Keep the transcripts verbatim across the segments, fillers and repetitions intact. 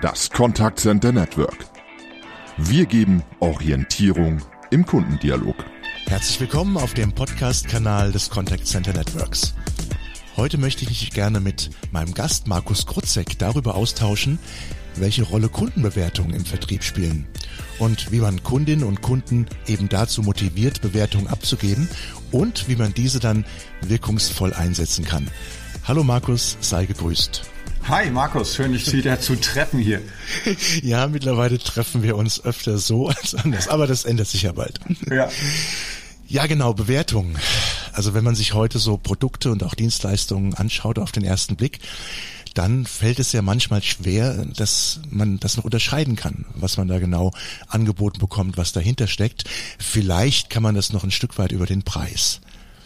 Das Contact Center Network. Wir geben Orientierung im Kundendialog. Herzlich willkommen auf dem Podcast-Kanal des Contact Center Networks. Heute möchte ich mich gerne mit meinem Gast Markus Krutzek darüber austauschen, welche Rolle Kundenbewertungen im Vertrieb spielen und wie man Kundinnen und Kunden eben dazu motiviert, Bewertungen abzugeben und wie man diese dann wirkungsvoll einsetzen kann. Hallo Markus, sei gegrüßt. Hi Markus, schön dich wieder zu treffen hier. Ja, mittlerweile treffen wir uns öfter so als anders, aber das ändert sich ja bald. Ja. Ja, genau, Bewertungen. Also wenn man sich heute so Produkte und auch Dienstleistungen anschaut auf den ersten Blick, dann fällt es ja manchmal schwer, dass man das noch unterscheiden kann, was man da genau angeboten bekommt, was dahinter steckt. Vielleicht kann man das noch ein Stück weit über den Preis.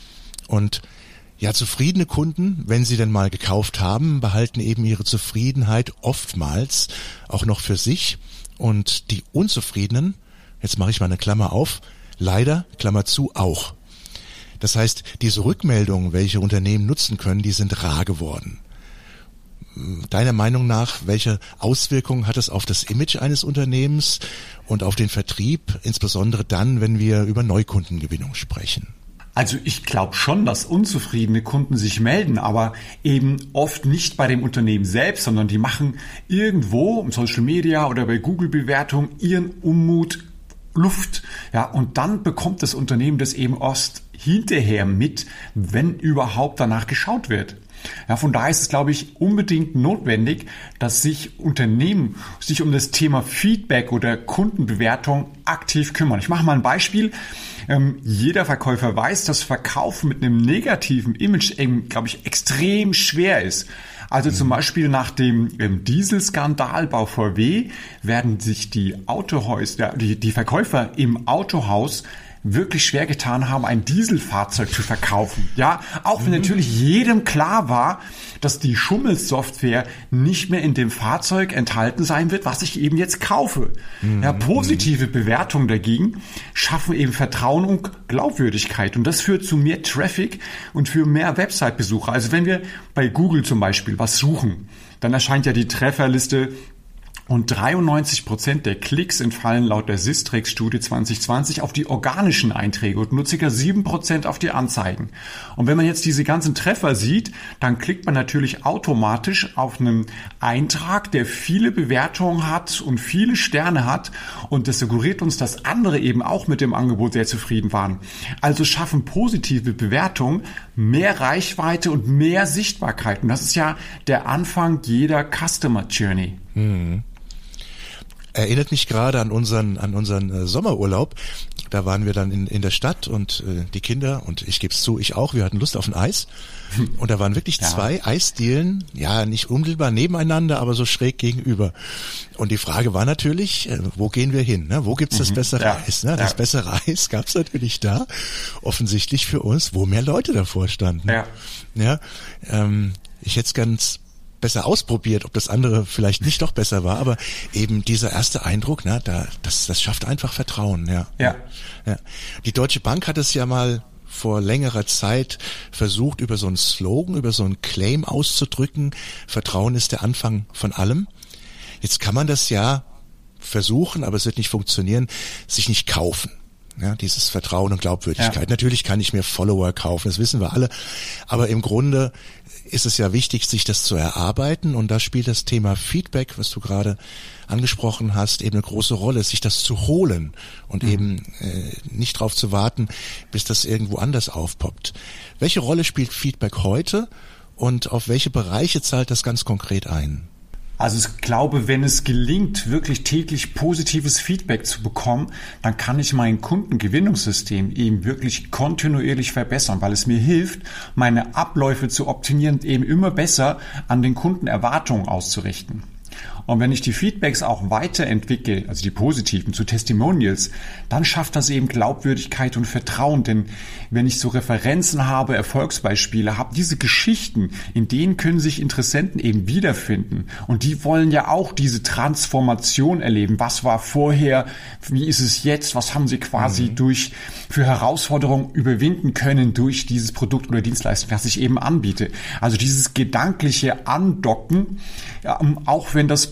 Und ja, zufriedene Kunden, wenn sie denn mal gekauft haben, behalten eben ihre Zufriedenheit oftmals auch noch für sich. Und die Unzufriedenen, jetzt mache ich mal eine Klammer auf, leider, Klammer zu, auch. Das heißt, diese Rückmeldungen, welche Unternehmen nutzen können, die sind rar geworden. Deiner Meinung nach, welche Auswirkungen hat es auf das Image eines Unternehmens und auf den Vertrieb, insbesondere dann, wenn wir über Neukundengewinnung sprechen? Also ich glaube schon, dass unzufriedene Kunden sich melden, aber eben oft nicht bei dem Unternehmen selbst, sondern die machen irgendwo im Social Media oder bei Google-Bewertungen ihren Unmut Luft. Ja, und dann bekommt das Unternehmen das eben erst hinterher mit, wenn überhaupt danach geschaut wird. Ja, von daher ist es, glaube ich, unbedingt notwendig, dass sich Unternehmen sich um das Thema Feedback oder Kundenbewertung aktiv kümmern. Ich mache mal ein Beispiel. Ähm, jeder Verkäufer weiß, dass Verkaufen mit einem negativen Image eben, glaube ich, extrem schwer ist. Also zum Beispiel nach dem ähm, Dieselskandal bei V W werden sich die Autohäuser, die, die Verkäufer im Autohaus wirklich schwer getan haben, ein Dieselfahrzeug zu verkaufen. Ja, auch wenn natürlich jedem klar war, dass die Schummelsoftware nicht mehr in dem Fahrzeug enthalten sein wird, was ich eben jetzt kaufe. Mhm. Ja, positive Bewertungen dagegen schaffen eben Vertrauen und Glaubwürdigkeit. Und das führt zu mehr Traffic und für mehr Website-Besucher. Also wenn wir bei Google zum Beispiel was suchen, dann erscheint ja die Trefferliste. Und dreiundneunzig Prozent der Klicks entfallen laut der Sistrix-Studie zwanzig zwanzig auf die organischen Einträge und nur ca. sieben Prozent auf die Anzeigen. Und wenn man jetzt diese ganzen Treffer sieht, dann klickt man natürlich automatisch auf einen Eintrag, der viele Bewertungen hat und viele Sterne hat. Und das suggeriert uns, dass andere eben auch mit dem Angebot sehr zufrieden waren. Also schaffen positive Bewertungen mehr Reichweite und mehr Sichtbarkeit. Und das ist ja der Anfang jeder Customer Journey. Hm. Erinnert mich gerade an unseren an unseren äh, Sommerurlaub. Da waren wir dann in in der Stadt und äh, die Kinder und ich gebe es zu, ich auch. Wir hatten Lust auf ein Eis und da waren wirklich ja. zwei Eisdielen, ja nicht unmittelbar nebeneinander, aber so schräg gegenüber. Und die Frage war natürlich, äh, wo gehen wir hin? Ne? Wo gibt's mhm. das bessere ja. Eis? Ne? Das ja. bessere Eis gab's natürlich da. Offensichtlich für uns, wo mehr Leute davor standen. Ja. Ja. Ähm, ich hätte es ganz besser ausprobiert, ob das andere vielleicht nicht doch besser war, aber eben dieser erste Eindruck, ne, da, das, das schafft einfach Vertrauen, ja. Ja. ja. Die Deutsche Bank hat es ja mal vor längerer Zeit versucht, über so einen Slogan, über so einen Claim auszudrücken, Vertrauen ist der Anfang von allem. Jetzt kann man das ja versuchen, aber es wird nicht funktionieren, sich nicht kaufen. Ja, dieses Vertrauen und Glaubwürdigkeit. Ja. Natürlich kann ich mir Follower kaufen, das wissen wir alle, aber im Grunde ist es ja wichtig, sich das zu erarbeiten und da spielt das Thema Feedback, was du gerade angesprochen hast, eben eine große Rolle, sich das zu holen und mhm. eben äh, nicht drauf zu warten, bis das irgendwo anders aufpoppt. Welche Rolle spielt Feedback heute und auf welche Bereiche zahlt das ganz konkret ein? Also ich glaube, wenn es gelingt, wirklich täglich positives Feedback zu bekommen, dann kann ich mein Kundengewinnungssystem eben wirklich kontinuierlich verbessern, weil es mir hilft, meine Abläufe zu optimieren, eben immer besser an den Kundenerwartungen auszurichten. Und wenn ich die Feedbacks auch weiterentwickle, also die positiven zu Testimonials, dann schafft das eben Glaubwürdigkeit und Vertrauen. Denn wenn ich so Referenzen habe, Erfolgsbeispiele habe, diese Geschichten, in denen können sich Interessenten eben wiederfinden. Und die wollen ja auch diese Transformation erleben. Was war vorher? Wie ist es jetzt? Was haben sie quasi mhm. durch für Herausforderungen überwinden können durch dieses Produkt oder Dienstleistung, das ich eben anbiete? Also dieses gedankliche Andocken, ja, auch wenn das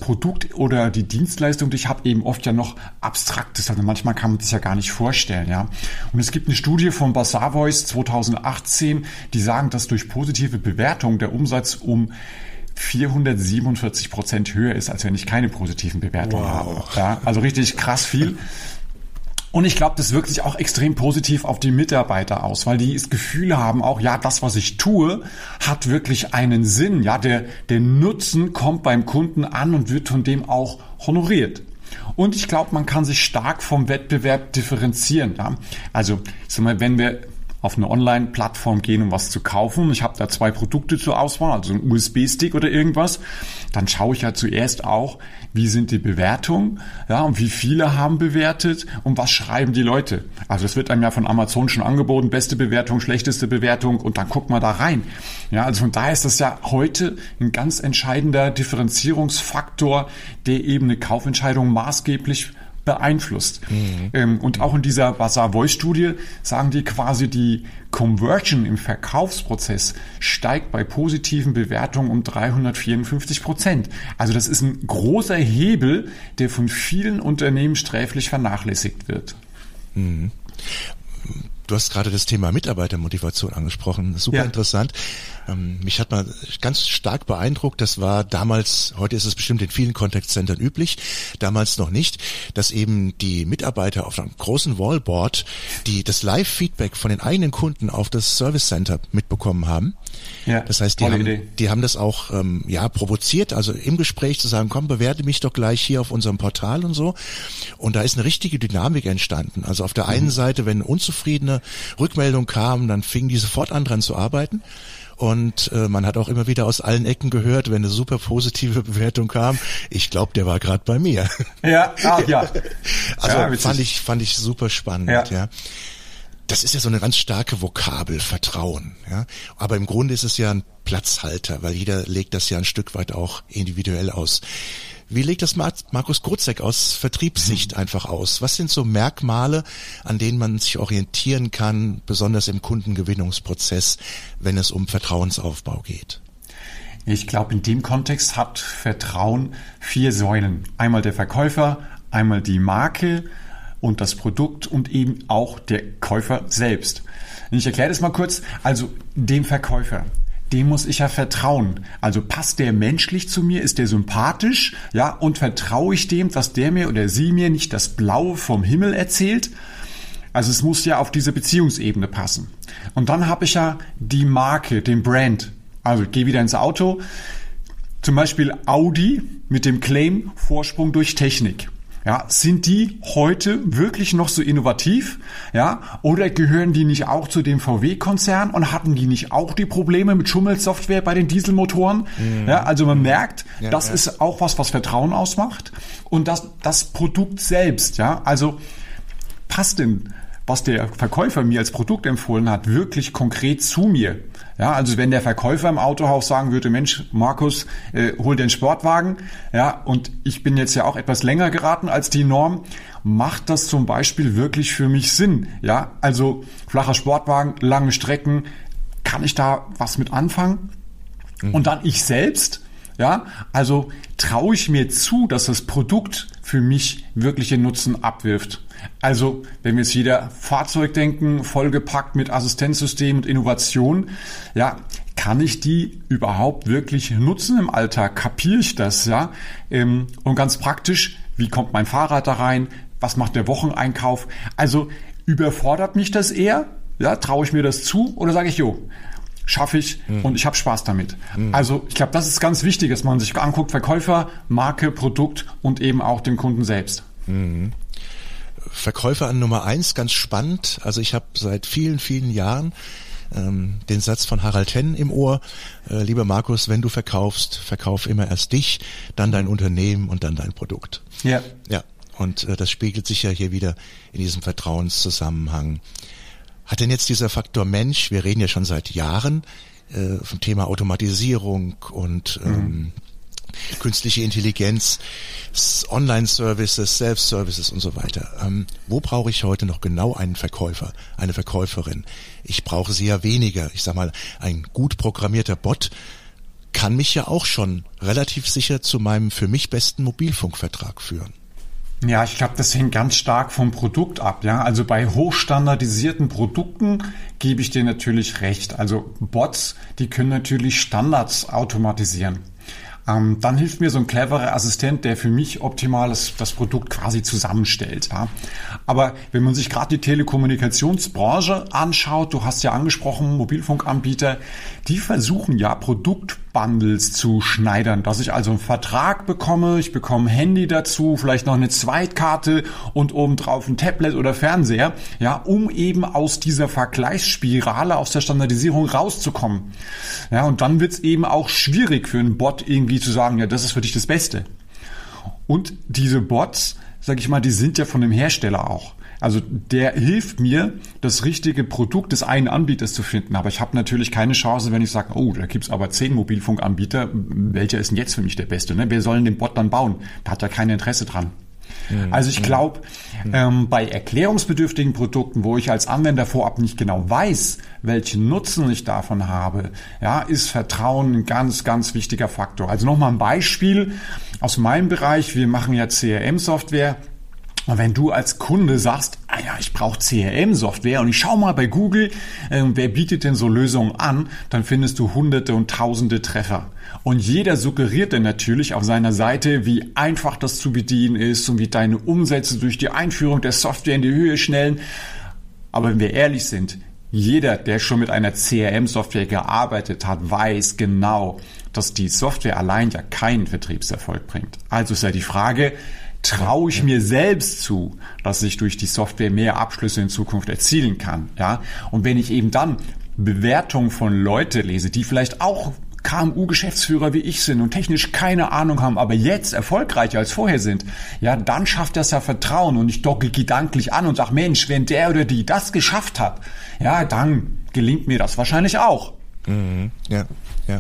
Produkt oder die Dienstleistung, die ich habe, eben oft ja noch abstrakt ist. Also manchmal kann man das ja gar nicht vorstellen, ja. Und es gibt eine Studie von Bazaarvoice zweitausendachtzehn, die sagen, dass durch positive Bewertung der Umsatz um vierhundertsiebenundvierzig Prozent höher ist, als wenn ich keine positiven Bewertungen wow. habe. Ja, also richtig krass viel. Und ich glaube, das wirkt sich auch extrem positiv auf die Mitarbeiter aus, weil die das Gefühl haben auch, ja, das, was ich tue, hat wirklich einen Sinn. Ja, der, der Nutzen kommt beim Kunden an und wird von dem auch honoriert. Und ich glaube, man kann sich stark vom Wettbewerb differenzieren. Ja? Also, ich sag mal, wenn wir auf eine Online-Plattform gehen, um was zu kaufen. Ich habe da zwei Produkte zur Auswahl, also ein U S B-Stick oder irgendwas. Dann schaue ich ja zuerst auch, wie sind die Bewertungen, ja, und wie viele haben bewertet und was schreiben die Leute. Also es wird einem ja von Amazon schon angeboten, beste Bewertung, schlechteste Bewertung und dann guckt man da rein. Ja, also von daher ist das ja heute ein ganz entscheidender Differenzierungsfaktor, der eben eine Kaufentscheidung maßgeblich beeinflusst. Mhm. Ähm, und auch in dieser Bazaar-Voice-Studie sagen die quasi, die Conversion im Verkaufsprozess steigt bei positiven Bewertungen um dreihundertvierundfünfzig Prozent. Also das ist ein großer Hebel, der von vielen Unternehmen sträflich vernachlässigt wird. Mhm. Du hast gerade das Thema Mitarbeitermotivation angesprochen. Super ja. interessant. Ähm, mich hat mal ganz stark beeindruckt, das war damals, heute ist es bestimmt in vielen Contact-Centern üblich, damals noch nicht, dass eben die Mitarbeiter auf einem großen Wallboard, die das Live-Feedback von den eigenen Kunden auf das Service Center mitbekommen haben. Ja, das heißt, die haben, Idee. die haben das auch ähm, ja provoziert, also im Gespräch zu sagen, komm, bewerte mich doch gleich hier auf unserem Portal und so. Und da ist eine richtige Dynamik entstanden. Also auf der einen mhm. Seite, wenn unzufriedene Rückmeldung kam, dann fingen die sofort an dran zu arbeiten. Und äh, man hat auch immer wieder aus allen Ecken gehört, wenn eine super positive Bewertung kam, ich glaube, der war gerade bei mir. Ja, ach, ja. Also ja, fand ich fand ich super spannend, ja. ja. Das ist ja so eine ganz starke Vokabel, Vertrauen, ja. Aber im Grunde ist es ja ein Platzhalter, weil jeder legt das ja ein Stück weit auch individuell aus. Wie legt das Markus Grotzek aus Vertriebssicht einfach aus? Was sind so Merkmale, an denen man sich orientieren kann, besonders im Kundengewinnungsprozess, wenn es um Vertrauensaufbau geht? Ich glaube, in dem Kontext hat Vertrauen vier Säulen. Einmal der Verkäufer, einmal die Marke und das Produkt und eben auch der Käufer selbst. Und ich erkläre das mal kurz. Also dem Verkäufer, dem muss ich ja vertrauen. Also passt der menschlich zu mir, ist der sympathisch, ja, und vertraue ich dem, dass der mir oder sie mir nicht das Blaue vom Himmel erzählt? Also es muss ja auf diese Beziehungsebene passen. Und dann habe ich ja die Marke, den Brand. Also ich gehe wieder ins Auto. Zum Beispiel Audi mit dem Claim Vorsprung durch Technik. Ja, sind die heute wirklich noch so innovativ? Ja, oder gehören die nicht auch zu dem V W-Konzern und hatten die nicht auch die Probleme mit Schummelsoftware bei den Dieselmotoren? Mhm. Ja, also man merkt, ja, das ja. ist auch was, was Vertrauen ausmacht. Und das, das Produkt selbst, ja, also passt denn, was der Verkäufer mir als Produkt empfohlen hat, wirklich konkret zu mir? Ja, also wenn der Verkäufer im Autohaus sagen würde, Mensch, Markus, äh, hol den Sportwagen, ja, und ich bin jetzt ja auch etwas länger geraten als die Norm, macht das zum Beispiel wirklich für mich Sinn? Ja, also flacher Sportwagen, lange Strecken, kann ich da was mit anfangen? Mhm. Und dann ich selbst, ja, also traue ich mir zu, dass das Produkt für mich wirkliche Nutzen abwirft. Also, wenn wir jetzt wieder Fahrzeug denken, vollgepackt mit Assistenzsystem und Innovation, ja, kann ich die überhaupt wirklich nutzen im Alltag? Kapiere ich das, ja? Und ganz praktisch, wie kommt mein Fahrrad da rein? Was macht der Wocheneinkauf? Also, überfordert mich das eher? Ja, traue ich mir das zu? Oder sage ich, jo, schaffe ich mhm. und ich habe Spaß damit. Mhm. Also, ich glaube, das ist ganz wichtig, dass man sich anguckt, Verkäufer, Marke, Produkt und eben auch den Kunden selbst. Mhm. Verkäufer an Nummer eins, ganz spannend. Also ich habe seit vielen, vielen Jahren ähm, den Satz von Harald Henn im Ohr. Äh, lieber Markus, wenn du verkaufst, verkauf immer erst dich, dann dein Unternehmen und dann dein Produkt. Ja. Ja. Und äh, das spiegelt sich ja hier wieder in diesem Vertrauenszusammenhang. Hat denn jetzt dieser Faktor Mensch, wir reden ja schon seit Jahren äh, vom Thema Automatisierung und ähm, mhm. künstliche Intelligenz, Online-Services, Self-Services und so weiter. Ähm, wo brauche ich heute noch genau einen Verkäufer, eine Verkäuferin? Ich brauche sie ja weniger. Ich sag mal, ein gut programmierter Bot kann mich ja auch schon relativ sicher zu meinem für mich besten Mobilfunkvertrag führen. Ja, ich glaube, das hängt ganz stark vom Produkt ab. Ja, also bei hochstandardisierten Produkten gebe ich dir natürlich recht. Also Bots, die können natürlich Standards automatisieren. Ähm, dann hilft mir so ein cleverer Assistent, der für mich optimal das, das Produkt quasi zusammenstellt. Ja. Aber wenn man sich gerade die Telekommunikationsbranche anschaut, du hast ja angesprochen, Mobilfunkanbieter, die versuchen ja Produktbundles zu schneidern, dass ich also einen Vertrag bekomme, ich bekomme ein Handy dazu, vielleicht noch eine Zweitkarte und obendrauf ein Tablet oder Fernseher, ja, um eben aus dieser Vergleichsspirale, aus der Standardisierung rauszukommen. Ja, und dann wird es eben auch schwierig für einen Bot irgendwie zu sagen, ja, das ist für dich das Beste. Und diese Bots, sag ich mal, die sind ja von dem Hersteller auch. Also der hilft mir, das richtige Produkt des einen Anbieters zu finden. Aber ich habe natürlich keine Chance, wenn ich sage, oh, da gibt's aber zehn Mobilfunkanbieter, welcher ist denn jetzt für mich der Beste? Ne? Wer soll denn den Bot dann bauen? Da hat ja kein Interesse dran. Also ich glaube, ähm, bei erklärungsbedürftigen Produkten, wo ich als Anwender vorab nicht genau weiß, welchen Nutzen ich davon habe, ja, ist Vertrauen ein ganz, ganz wichtiger Faktor. Also nochmal ein Beispiel aus meinem Bereich. Wir machen ja C R M-Software. Und wenn du als Kunde sagst, ah ja, ich brauche C R M-Software und ich schau mal bei Google, äh, wer bietet denn so Lösungen an, dann findest du hunderte und tausende Treffer. Und jeder suggeriert dann natürlich auf seiner Seite, wie einfach das zu bedienen ist und wie deine Umsätze durch die Einführung der Software in die Höhe schnellen. Aber wenn wir ehrlich sind, jeder, der schon mit einer C R M-Software gearbeitet hat, weiß genau, dass die Software allein ja keinen Vertriebserfolg bringt. Also ist ja die Frage, traue ich mir selbst zu, dass ich durch die Software mehr Abschlüsse in Zukunft erzielen kann, ja? Und wenn ich eben dann Bewertungen von Leuten lese, die vielleicht auch K M U-Geschäftsführer wie ich sind und technisch keine Ahnung haben, aber jetzt erfolgreicher als vorher sind, ja, dann schafft das ja Vertrauen und ich docke gedanklich an und sage, Mensch, wenn der oder die das geschafft hat, ja, dann gelingt mir das wahrscheinlich auch. Mhm. Ja, ja.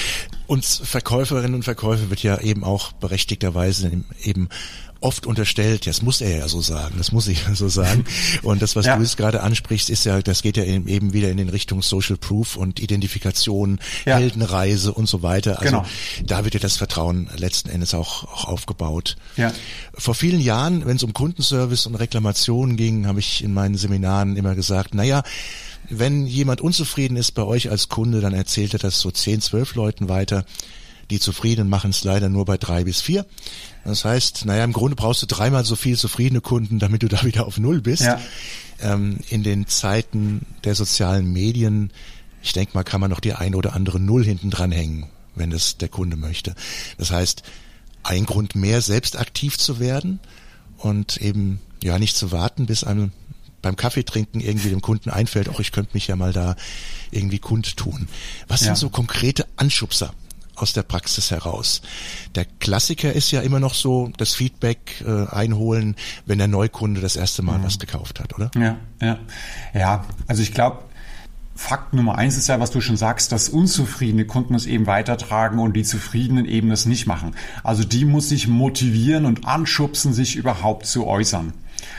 Uns Verkäuferinnen und Verkäufer wird ja eben auch berechtigterweise eben oft unterstellt, das muss er ja so sagen, das muss ich ja so sagen. Und das, was ja. du jetzt gerade ansprichst, ist ja, das geht ja eben wieder in den Richtung Social Proof und Identifikation, ja. Heldenreise und so weiter. Also genau. Da wird ja das Vertrauen letzten Endes auch, auch aufgebaut. Ja. Vor vielen Jahren, wenn es um Kundenservice und Reklamationen ging, habe ich in meinen Seminaren immer gesagt, naja, wenn jemand unzufrieden ist bei euch als Kunde, dann erzählt er das so zehn, zwölf Leuten weiter. Die Zufriedenen machen es leider nur bei drei bis vier. Das heißt, naja, im Grunde brauchst du dreimal so viel zufriedene Kunden, damit du da wieder auf Null bist. Ja. Ähm, in den Zeiten der sozialen Medien, ich denke mal, kann man noch die ein oder andere Null hinten dran hängen, wenn das der Kunde möchte. Das heißt, ein Grund mehr, selbst aktiv zu werden und eben ja nicht zu warten, bis einem beim Kaffee trinken irgendwie dem Kunden einfällt, ach, ich könnte mich ja mal da irgendwie kundtun. Was ja. sind so konkrete Anschubser aus der Praxis heraus? Der Klassiker ist ja immer noch so, das Feedback äh, einholen, wenn der Neukunde das erste Mal mhm. was gekauft hat, oder? Ja, ja. Ja, also ich glaube, Fakt Nummer eins ist ja, was du schon sagst, dass unzufriedene Kunden es eben weitertragen und die Zufriedenen eben das nicht machen. Also die muss sich motivieren und anschubsen, sich überhaupt zu äußern.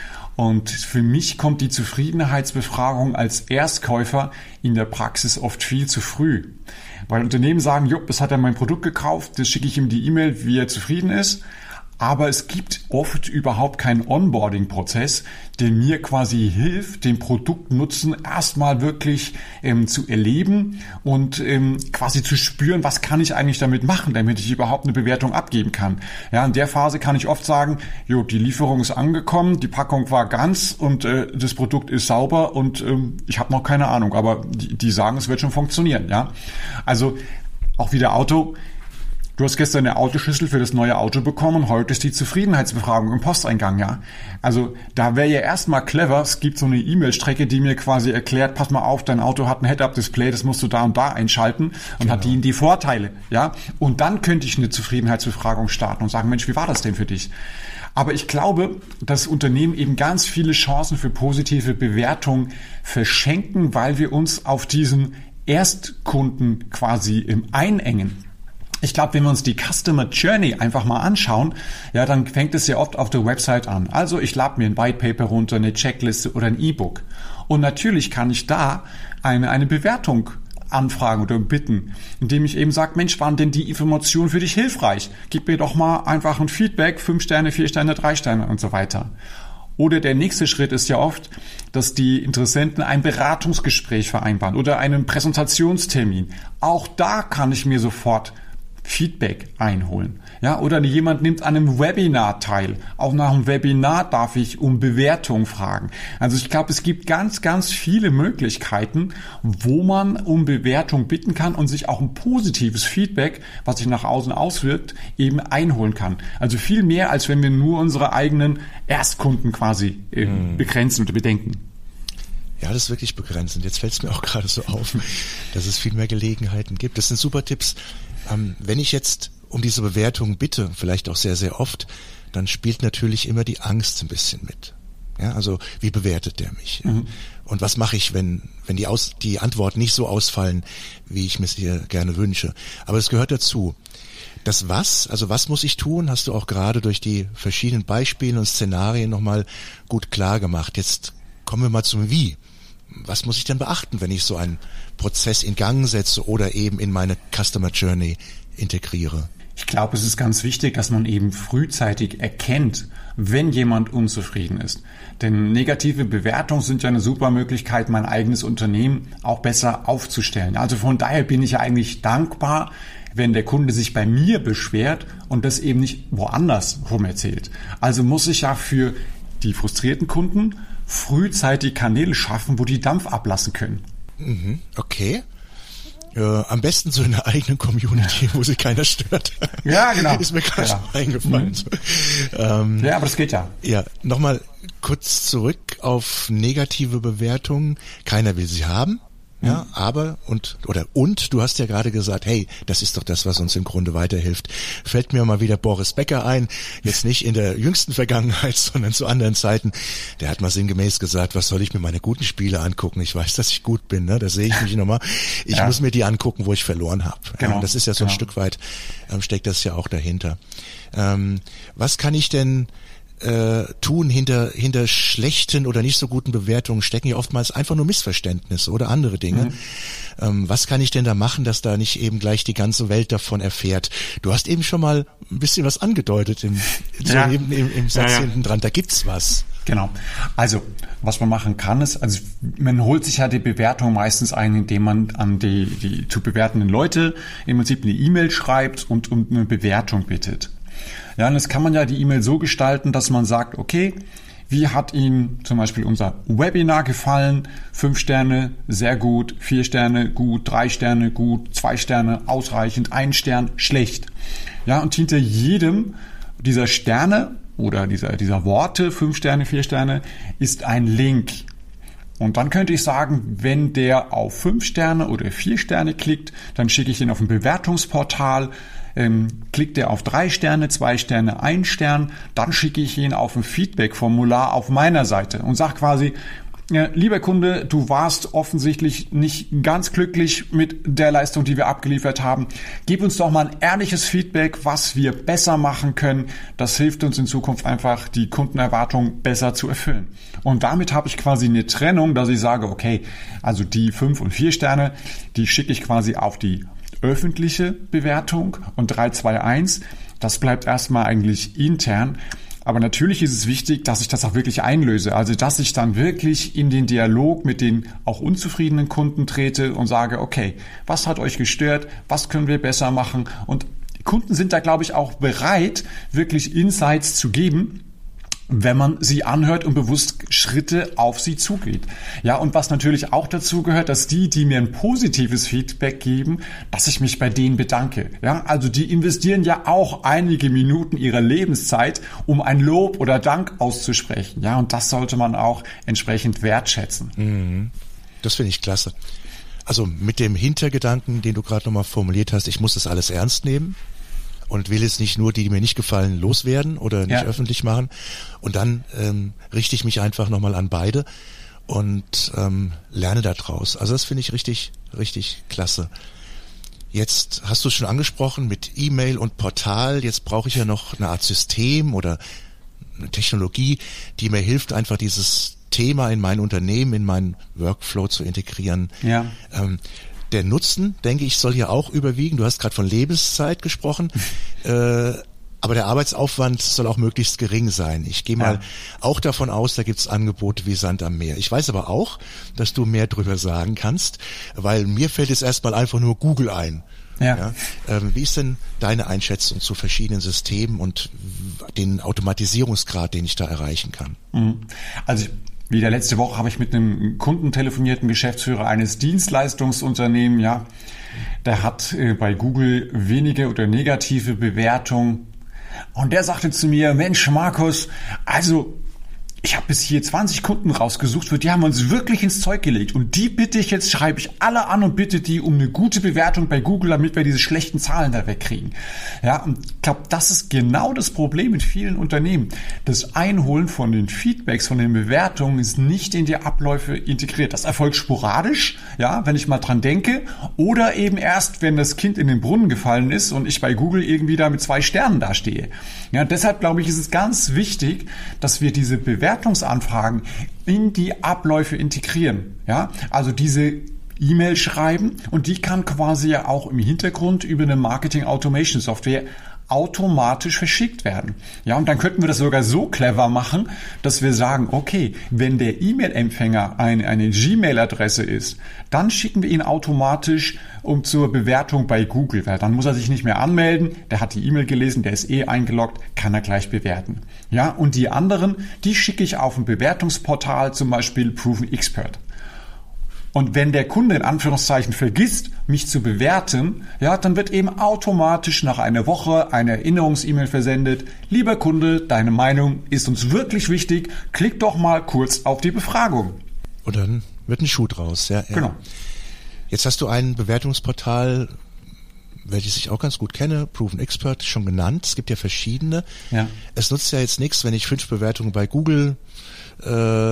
Und für mich kommt die Zufriedenheitsbefragung als Erstkäufer in der Praxis oft viel zu früh. Weil Unternehmen sagen, jupp, das hat er mein Produkt gekauft, das schicke ich ihm die E-Mail, wie er zufrieden ist. Aber es gibt oft überhaupt keinen Onboarding-Prozess, der mir quasi hilft, den Produktnutzen erstmal wirklich ähm, zu erleben und ähm, quasi zu spüren, was kann ich eigentlich damit machen, damit ich überhaupt eine Bewertung abgeben kann. Ja, in der Phase kann ich oft sagen, jo, die Lieferung ist angekommen, die Packung war ganz und äh, das Produkt ist sauber und ähm, ich habe noch keine Ahnung, aber die, die sagen, es wird schon funktionieren. Ja, also auch wieder Auto. Du hast gestern eine Autoschlüssel für das neue Auto bekommen, heute ist die Zufriedenheitsbefragung im Posteingang, ja. Also da wäre ja erstmal clever, es gibt so eine E-Mail-Strecke, die mir quasi erklärt, pass mal auf, dein Auto hat ein Head-Up-Display, das musst du da und da einschalten und genau. hat die die Vorteile, ja. Und dann könnte ich eine Zufriedenheitsbefragung starten und sagen, Mensch, wie war das denn für dich? Aber ich glaube, dass Unternehmen eben ganz viele Chancen für positive Bewertung verschenken, weil wir uns auf diesen Erstkunden quasi im einengen. Ich glaube, wenn wir uns die Customer Journey einfach mal anschauen, ja, dann fängt es ja oft auf der Website an. Also ich lade mir ein White Paper runter, eine Checkliste oder ein E-Book. Und natürlich kann ich da eine, eine Bewertung anfragen oder bitten, indem ich eben sage, Mensch, waren denn die Informationen für dich hilfreich? Gib mir doch mal einfach ein Feedback, fünf Sterne, vier Sterne, drei Sterne und so weiter. Oder der nächste Schritt ist ja oft, dass die Interessenten ein Beratungsgespräch vereinbaren oder einen Präsentationstermin. Auch da kann ich mir sofort Feedback einholen. Ja, oder jemand nimmt an einem Webinar teil. Auch nach einem Webinar darf ich um Bewertung fragen. Also ich glaube, es gibt ganz, ganz viele Möglichkeiten, wo man um Bewertung bitten kann und sich auch ein positives Feedback, was sich nach außen auswirkt, eben einholen kann. Also viel mehr, als wenn wir nur unsere eigenen Erstkunden quasi äh, hm. begrenzen oder bedenken. Ja, das ist wirklich begrenzend. Jetzt fällt es mir auch gerade so auf, dass es viel mehr Gelegenheiten gibt. Das sind super Tipps. Ähm, wenn ich jetzt um diese Bewertung bitte, vielleicht auch sehr, sehr oft, dann spielt natürlich immer die Angst ein bisschen mit. Ja, also wie bewertet der mich? Mhm. Und was mache ich, wenn wenn die Aus, die Antworten nicht so ausfallen, wie ich mir sie gerne wünsche? Aber es gehört dazu. Das Was, also was muss ich tun, hast du auch gerade durch die verschiedenen Beispiele und Szenarien nochmal gut klar gemacht. Jetzt kommen wir mal zum Wie. Was muss ich denn beachten, wenn ich so einen Prozess in Gang setze oder eben in meine Customer Journey integriere? Ich glaube, es ist ganz wichtig, dass man eben frühzeitig erkennt, wenn jemand unzufrieden ist. Denn negative Bewertungen sind ja eine super Möglichkeit, mein eigenes Unternehmen auch besser aufzustellen. Also von daher bin ich ja eigentlich dankbar, wenn der Kunde sich bei mir beschwert und das eben nicht woanders rum erzählt. Also muss ich ja für die frustrierten Kunden frühzeitig Kanäle schaffen, wo die Dampf ablassen können. Mhm, okay. Äh, am besten so in der eigenen Community, wo sich keiner stört. Ja, genau. Ist mir gerade ja. schon eingefallen. Mhm. So. Ähm, ja, aber das geht ja. Ja, nochmal kurz zurück auf negative Bewertungen. Keiner will sie haben. Ja, aber und oder und du hast ja gerade gesagt, hey, das ist doch das, was uns im Grunde weiterhilft. Fällt mir mal wieder Boris Becker ein, jetzt nicht in der jüngsten Vergangenheit, sondern zu anderen Zeiten. Der hat mal sinngemäß gesagt, was soll ich mir meine guten Spiele angucken? Ich weiß, dass ich gut bin, ne? Da sehe ich mich nochmal. Ich ja. muss mir die angucken, wo ich verloren habe. Genau. Ähm, das ist ja so ein genau. Stück weit, ähm, steckt das ja auch dahinter. Ähm, was kann ich denn Äh, tun hinter hinter schlechten oder nicht so guten Bewertungen stecken ja oftmals einfach nur Missverständnisse oder andere Dinge. Mhm. Ähm, was kann ich denn da machen, dass da nicht eben gleich die ganze Welt davon erfährt? Du hast eben schon mal ein bisschen was angedeutet im, ja. so im, im, im Satz ja, ja. hinten dran. Da gibt's was. Genau. Also, was man machen kann, ist, also man holt sich ja die Bewertung meistens ein, indem man an die, die zu bewertenden Leute im Prinzip eine E-Mail schreibt und um eine Bewertung bittet. Ja, und das kann man ja die E-Mail so gestalten, dass man sagt, okay, wie hat Ihnen zum Beispiel unser Webinar gefallen? Fünf Sterne, sehr gut, vier Sterne, gut, drei Sterne, gut, zwei Sterne, ausreichend, ein Stern, schlecht. Ja, und hinter jedem dieser Sterne oder dieser, dieser Worte, fünf Sterne, vier Sterne, ist ein Link. Und dann könnte ich sagen, wenn der auf fünf Sterne oder vier Sterne klickt, dann schicke ich ihn auf ein Bewertungsportal. Ähm, klickt er auf drei Sterne, zwei Sterne, ein Stern, dann schicke ich ihn auf ein Feedback-Formular auf meiner Seite und sage quasi, ja, lieber Kunde, du warst offensichtlich nicht ganz glücklich mit der Leistung, die wir abgeliefert haben. Gib uns doch mal ein ehrliches Feedback, was wir besser machen können. Das hilft uns in Zukunft einfach, die Kundenerwartungen besser zu erfüllen. Und damit habe ich quasi eine Trennung, dass ich sage, okay, also die fünf und vier Sterne, die schicke ich quasi auf die öffentliche Bewertung und drei, zwei, eins, das bleibt erstmal eigentlich intern. Aber natürlich ist es wichtig, dass ich das auch wirklich einlöse. Also, dass ich dann wirklich in den Dialog mit den auch unzufriedenen Kunden trete und sage, okay, was hat euch gestört? Was können wir besser machen? Und die Kunden sind da, glaube ich, auch bereit, wirklich Insights zu geben, wenn man sie anhört und bewusst Schritte auf sie zugeht. Ja, und was natürlich auch dazu gehört, dass die, die mir ein positives Feedback geben, dass ich mich bei denen bedanke. Ja, also die investieren ja auch einige Minuten ihrer Lebenszeit, um ein Lob oder Dank auszusprechen. Ja, und das sollte man auch entsprechend wertschätzen. Mhm. Das finde ich klasse. Also mit dem Hintergedanken, den du gerade nochmal formuliert hast, ich muss das alles ernst nehmen. Und will es nicht nur, die, die mir nicht gefallen, loswerden oder nicht ja. öffentlich machen. Und dann ähm, richte ich mich einfach nochmal an beide und ähm, lerne da draus. Also das finde ich richtig, richtig klasse. Jetzt hast du es schon angesprochen mit E-Mail und Portal. Jetzt brauche ich ja noch eine Art System oder eine Technologie, die mir hilft, einfach dieses Thema in mein Unternehmen, in meinen Workflow zu integrieren. Ja. Ähm, der Nutzen, denke ich, soll hier auch überwiegen. Du hast gerade von Lebenszeit gesprochen. äh, Aber der Arbeitsaufwand soll auch möglichst gering sein. Ich gehe mal ja. auch davon aus, da gibt's Angebote wie Sand am Meer. Ich weiß aber auch, dass du mehr drüber sagen kannst, weil mir fällt jetzt erstmal einfach nur Google ein. Ja. Ja, ähm, wie ist denn deine Einschätzung zu verschiedenen Systemen und den Automatisierungsgrad, den ich da erreichen kann? Also wieder letzte Woche habe ich mit einem Kunden telefoniert, einem Geschäftsführer eines Dienstleistungsunternehmens. Ja, der hat äh, bei Google wenige oder negative Bewertungen. Und der sagte zu mir, Mensch, Markus, also ich habe bis hier zwanzig Kunden rausgesucht, für die haben wir uns wirklich ins Zeug gelegt. Und die bitte ich jetzt, schreibe ich alle an und bitte die um eine gute Bewertung bei Google, damit wir diese schlechten Zahlen da wegkriegen. Ja, und ich glaube, das ist genau das Problem in vielen Unternehmen. Das Einholen von den Feedbacks, von den Bewertungen ist nicht in die Abläufe integriert. Das erfolgt sporadisch, ja, wenn ich mal dran denke, oder eben erst, wenn das Kind in den Brunnen gefallen ist und ich bei Google irgendwie da mit zwei Sternen dastehe. Ja, deshalb glaube ich, ist es ganz wichtig, dass wir diese Bewertungen Bewertungsanfragen in die Abläufe integrieren. Ja, also diese E-Mail schreiben und die kann quasi ja auch im Hintergrund über eine Marketing-Automation-Software automatisch verschickt werden. Ja, und dann könnten wir das sogar so clever machen, dass wir sagen, okay, wenn der E-Mail-Empfänger eine, eine Gmail-Adresse ist, dann schicken wir ihn automatisch um zur Bewertung bei Google, weil dann muss er sich nicht mehr anmelden, der hat die E-Mail gelesen, der ist eh eingeloggt, kann er gleich bewerten. Ja, und die anderen, die schicke ich auf ein Bewertungsportal, zum Beispiel Proven Expert. Und wenn der Kunde in Anführungszeichen vergisst, mich zu bewerten, ja, dann wird eben automatisch nach einer Woche eine Erinnerungs-E-Mail versendet. Lieber Kunde, deine Meinung ist uns wirklich wichtig. Klick doch mal kurz auf die Befragung. Und dann wird ein Schuh draus. Ja, ja. Genau. Jetzt hast du ein Bewertungsportal, welches ich auch ganz gut kenne, Proven Expert, schon genannt. Es gibt ja verschiedene. Ja. Es nutzt ja jetzt nichts, wenn ich fünf Bewertungen bei Google äh,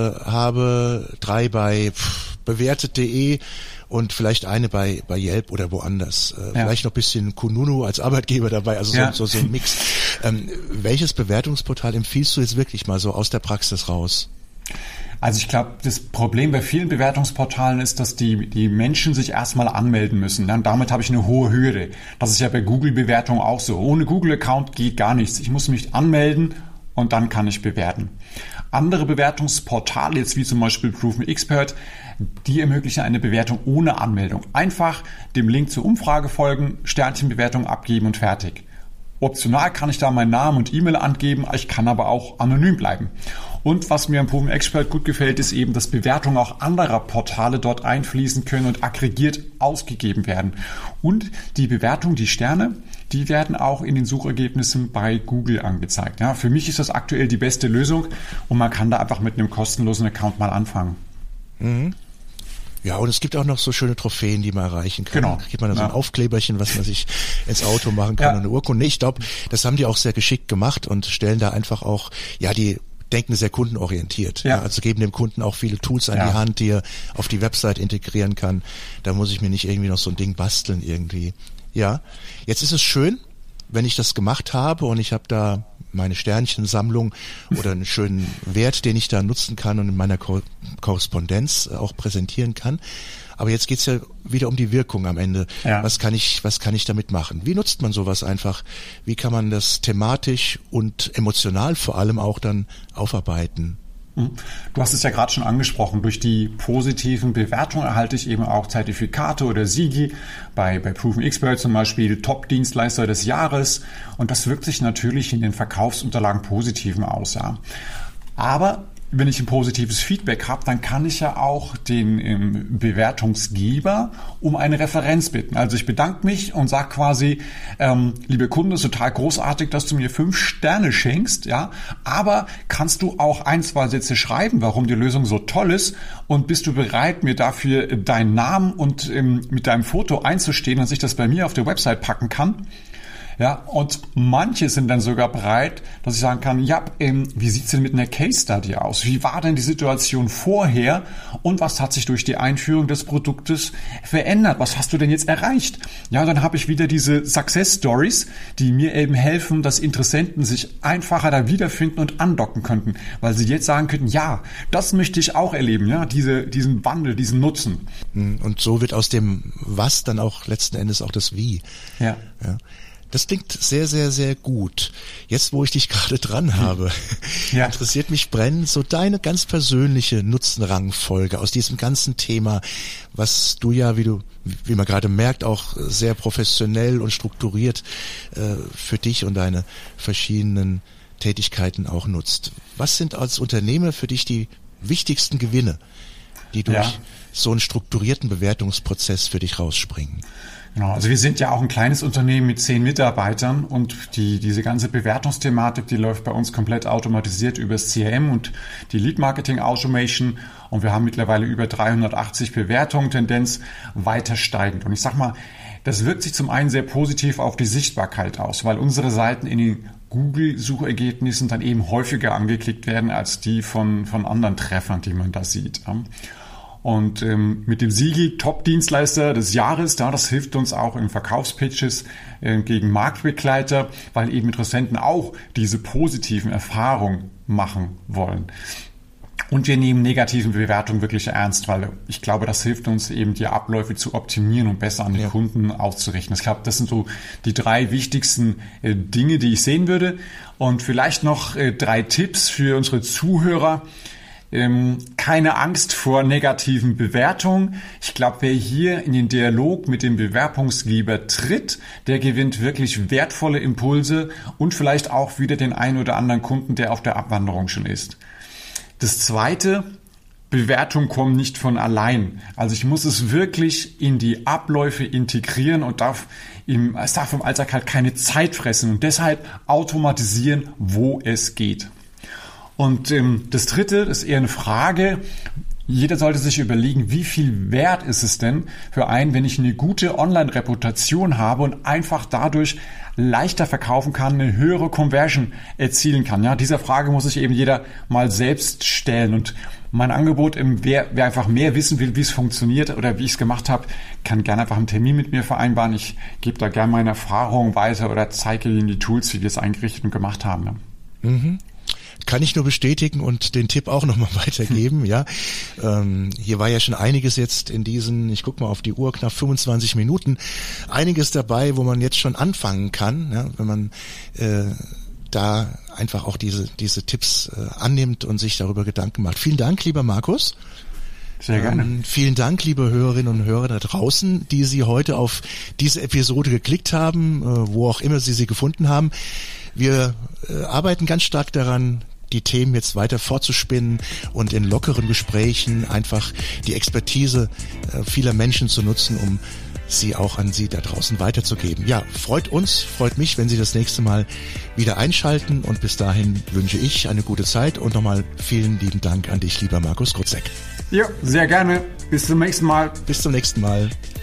habe, drei bei pff, bewertet punkt de und vielleicht eine bei bei Yelp oder woanders. Äh, ja. Vielleicht noch ein bisschen Kununu als Arbeitgeber dabei, also so, ja. so, so ein Mix. Ähm, welches Bewertungsportal empfiehlst du jetzt wirklich mal so aus der Praxis raus? Also ich glaube, das Problem bei vielen Bewertungsportalen ist, dass die die Menschen sich erstmal anmelden müssen. Dann damit habe ich eine hohe Hürde. Das ist ja bei Google-Bewertungen auch so. Ohne Google-Account geht gar nichts. Ich muss mich anmelden und dann kann ich bewerten. Andere Bewertungsportale, jetzt wie zum Beispiel Proven Expert, die ermöglichen eine Bewertung ohne Anmeldung. Einfach dem Link zur Umfrage folgen, Sternchenbewertung abgeben und fertig. Optional kann ich da meinen Namen und E-Mail angeben, ich kann aber auch anonym bleiben. Und was mir am Proven Expert gut gefällt, ist eben, dass Bewertungen auch anderer Portale dort einfließen können und aggregiert ausgegeben werden. Und die Bewertung, die Sterne, die werden auch in den Suchergebnissen bei Google angezeigt. Ja, für mich ist das aktuell die beste Lösung und man kann da einfach mit einem kostenlosen Account mal anfangen. Mhm. Ja, und es gibt auch noch so schöne Trophäen, die man erreichen kann. Genau. Da gibt man da so ein ja. Aufkleberchen, was man sich ins Auto machen kann, ja. und eine Urkunde. Ich glaube, das haben die auch sehr geschickt gemacht und stellen da einfach auch, ja, die denken sehr kundenorientiert. Ja. Ja, also geben dem Kunden auch viele Tools an ja. die Hand, die er auf die Website integrieren kann. Da muss ich mir nicht irgendwie noch so ein Ding basteln irgendwie. Ja, jetzt ist es schön, wenn ich das gemacht habe und ich habe da meine Sternchensammlung oder einen schönen Wert, den ich da nutzen kann und in meiner Ko- Korrespondenz auch präsentieren kann. Aber jetzt geht's ja wieder um die Wirkung am Ende. Ja. Was kann ich, was kann ich damit machen? Wie nutzt man sowas einfach? Wie kann man das thematisch und emotional vor allem auch dann aufarbeiten? Du hast es ja gerade schon angesprochen, durch die positiven Bewertungen erhalte ich eben auch Zertifikate oder Siegi, bei, bei Proven Expert zum Beispiel Top-Dienstleister des Jahres, und das wirkt sich natürlich in den Verkaufsunterlagen positiven aus. Ja. Aber wenn ich ein positives Feedback habe, dann kann ich ja auch den ähm, Bewertungsgeber um eine Referenz bitten. Also ich bedanke mich und sage quasi, ähm, liebe Kunde, ist total großartig, dass du mir fünf Sterne schenkst, ja, aber kannst du auch ein, zwei Sätze schreiben, warum die Lösung so toll ist, und bist du bereit, mir dafür deinen Namen und ähm, mit deinem Foto einzustehen, dass ich das bei mir auf der Website packen kann? Ja, und manche sind dann sogar bereit, dass ich sagen kann, ja, ähm, wie sieht's denn mit einer Case Study aus? Wie war denn die Situation vorher und was hat sich durch die Einführung des Produktes verändert? Was hast du denn jetzt erreicht? Ja, dann habe ich wieder diese Success Stories, die mir eben helfen, dass Interessenten sich einfacher da wiederfinden und andocken könnten, weil sie jetzt sagen könnten, ja, das möchte ich auch erleben, ja, diese, diesen Wandel, diesen Nutzen. Und so wird aus dem Was dann auch letzten Endes auch das Wie. Ja. Ja. Das klingt sehr, sehr, sehr gut. Jetzt, wo ich dich gerade dran habe, ja. interessiert mich brennend so deine ganz persönliche Nutzenrangfolge aus diesem ganzen Thema, was du ja, wie du, wie man gerade merkt, auch sehr professionell und strukturiert äh, für dich und deine verschiedenen Tätigkeiten auch nutzt. Was sind als Unternehmer für dich die wichtigsten Gewinne, die durch ja. so einen strukturierten Bewertungsprozess für dich rausspringen? Genau, also wir sind ja auch ein kleines Unternehmen mit zehn Mitarbeitern und die diese ganze Bewertungsthematik, die läuft bei uns komplett automatisiert über das C R M und die Lead Marketing Automation und wir haben mittlerweile über dreihundertachtzig Bewertungen, Tendenz weiter steigend. Und ich sag mal, das wirkt sich zum einen sehr positiv auf die Sichtbarkeit aus, weil unsere Seiten in den Google-Suchergebnissen dann eben häufiger angeklickt werden als die von, von anderen Treffern, die man da sieht. Und ähm, mit dem Siegel Top-Dienstleister des Jahres, da, das hilft uns auch in Verkaufspitches äh, gegen Marktbegleiter, weil eben Interessenten auch diese positiven Erfahrungen machen wollen. Und wir nehmen negativen Bewertungen wirklich ernst, weil ich glaube, das hilft uns eben, die Abläufe zu optimieren und besser an den ja. Kunden auszurichten. Ich glaube, das sind so die drei wichtigsten äh, Dinge, die ich sehen würde. Und vielleicht noch äh, drei Tipps für unsere Zuhörer. Keine Angst vor negativen Bewertungen. Ich glaube, wer hier in den Dialog mit dem Bewerbungsgeber tritt, der gewinnt wirklich wertvolle Impulse und vielleicht auch wieder den einen oder anderen Kunden, der auf der Abwanderung schon ist. Das Zweite, Bewertungen kommen nicht von allein. Also ich muss es wirklich in die Abläufe integrieren und darf im, es darf im Alltag halt keine Zeit fressen und deshalb automatisieren, wo es geht. Und ähm, das Dritte ist eher eine Frage. Jeder sollte sich überlegen, wie viel wert ist es denn für einen, wenn ich eine gute Online-Reputation habe und einfach dadurch leichter verkaufen kann, eine höhere Conversion erzielen kann. Ja, dieser Frage muss sich eben jeder mal selbst stellen. Und mein Angebot, wer, wer einfach mehr wissen will, wie es funktioniert oder wie ich es gemacht habe, kann gerne einfach einen Termin mit mir vereinbaren. Ich gebe da gerne meine Erfahrungen weiter oder zeige Ihnen die Tools, wie wir es eingerichtet und gemacht haben. Ja. Mhm. Kann ich nur bestätigen und den Tipp auch nochmal weitergeben, ja. Ähm, hier war ja schon einiges jetzt in diesen, ich guck mal auf die Uhr, knapp fünfundzwanzig Minuten, einiges dabei, wo man jetzt schon anfangen kann, ja, wenn man äh, da einfach auch diese diese Tipps äh, annimmt und sich darüber Gedanken macht. Vielen Dank, lieber Markus. Sehr gerne. Ähm, vielen Dank, liebe Hörerinnen und Hörer da draußen, die Sie heute auf diese Episode geklickt haben, äh, wo auch immer Sie sie gefunden haben. Wir äh, arbeiten ganz stark daran, die Themen jetzt weiter fortzuspinnen und in lockeren Gesprächen einfach die Expertise äh, vieler Menschen zu nutzen, um sie auch an Sie da draußen weiterzugeben. Ja, freut uns, freut mich, wenn Sie das nächste Mal wieder einschalten und bis dahin wünsche ich eine gute Zeit und nochmal vielen lieben Dank an dich, lieber Markus Grutzek. Ja, sehr gerne. Bis zum nächsten Mal. Bis zum nächsten Mal.